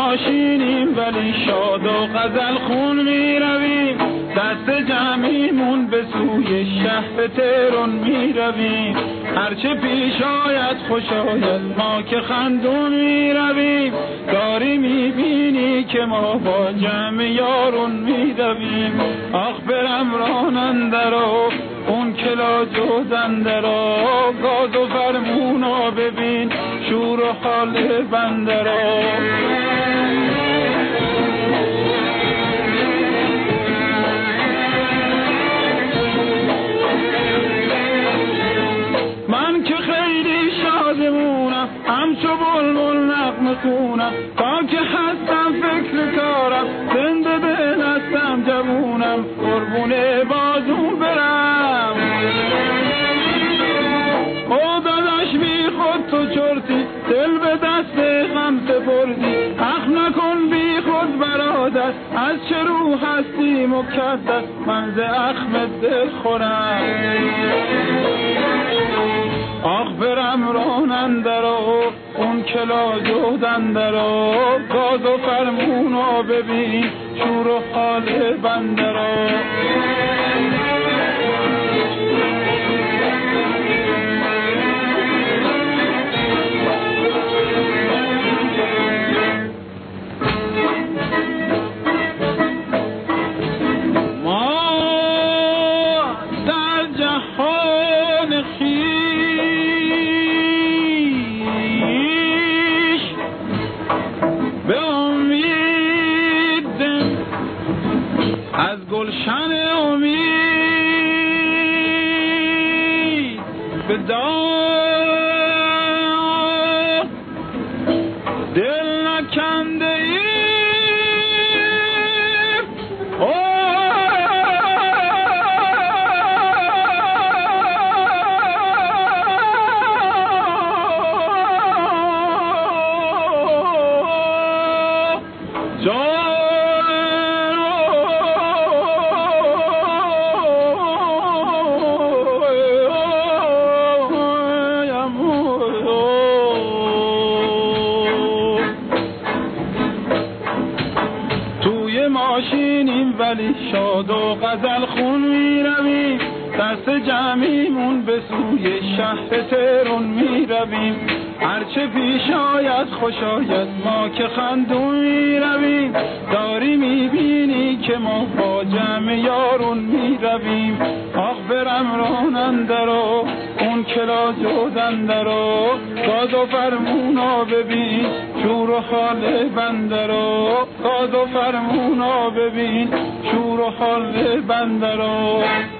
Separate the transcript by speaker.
Speaker 1: ماشینیم ولی شاد و غزل خون می رویم، دست جمعیمون به سوی شهر تهران می رویم. هرچه پیش آید خوش آید ما که خندون می رویم، داری می بینی که ما با جمع یارون می رویم. آخ برم راننده اون کلا جودنده را، گاز و فرمونا ببین شور و حال بنده را. من که خیلی شادمونم همچو بلبل نغمه خونم، تا که هستم فکر کارم زنده دل هستم جوونم، قربونه بازون برم. او داداش بی خود تو چرتی دل به دست غم سپردی، حق نکن بی خود برادر از چه رو هستی مکدر، من ز اخم دل خورم. آخ برم راننده را اون کلا جودنده را، گاز و فرمونا ببین شور و حال بنده را. از گلشن امید به دار دل نکنده ایم. ماشینیم ولی شاد و غزل خون می رویم، دست جمعیمون به سوی شهر تهران می رویم. هرچه پیش آید خوش آید ما که خندون می رویم، داری می بینی که ما با جمع یارون می رویم. آخ برم راننده را اون کلا جودنده را، گاز و فرمونا ببین شور و حال بنده را، گاز و فرمونا ببین شور و حال بنده را.